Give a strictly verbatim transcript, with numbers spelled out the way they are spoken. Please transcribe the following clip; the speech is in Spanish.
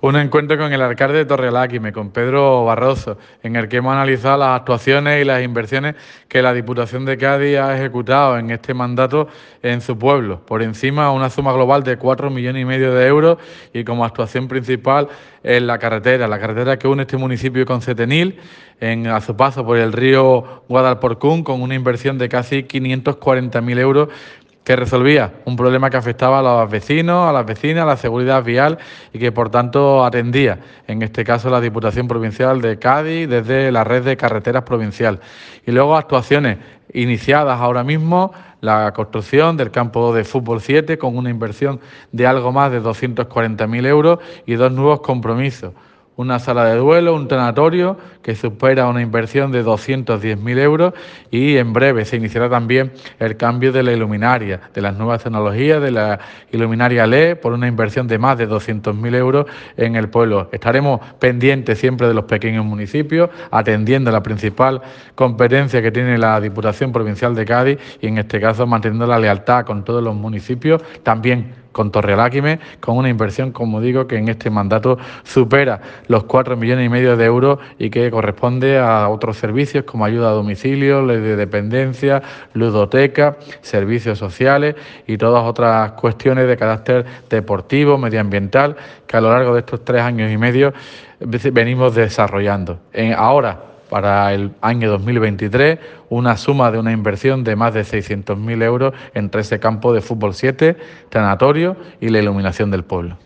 Un encuentro con el alcalde de Torreláquime, con Pedro Barroso, en el que hemos analizado las actuaciones y las inversiones que la Diputación de Cádiz ha ejecutado en este mandato en su pueblo, por encima una suma global de cuatro millones y medio de euros y como actuación principal en la carretera, la carretera que une este municipio con Setenil, en, a su paso por el río Guadalporcún, con una inversión de casi quinientos cuarenta mil euros que resolvía un problema que afectaba a los vecinos, a las vecinas, a la seguridad vial y que por tanto atendía, en este caso la Diputación Provincial de Cádiz desde la red de carreteras provincial. Y luego actuaciones iniciadas ahora mismo, la construcción del campo de fútbol siete con una inversión de algo más de doscientos cuarenta mil euros y dos nuevos compromisos. Una sala de duelo, un tanatorio que supera una inversión de doscientos diez mil euros y en breve se iniciará también el cambio de la iluminaria, de las nuevas tecnologías, de la iluminaria L E D por una inversión de más de doscientos mil euros en el pueblo. Estaremos pendientes siempre de los pequeños municipios, atendiendo la principal competencia que tiene la Diputación Provincial de Cádiz y en este caso manteniendo la lealtad con todos los municipios, también con Torreláquime, con una inversión, como digo, que en este mandato supera los cuatro millones y medio de euros y que corresponde a otros servicios como ayuda a domicilio, ley de dependencia, ludoteca, servicios sociales y todas otras cuestiones de carácter deportivo, medioambiental, que a lo largo de estos tres años y medio venimos desarrollando. En, ahora, para el año dos mil veintitrés, una suma de una inversión de más de seiscientos mil euros entre ese campo de fútbol siete, tanatorio y la iluminación del pueblo.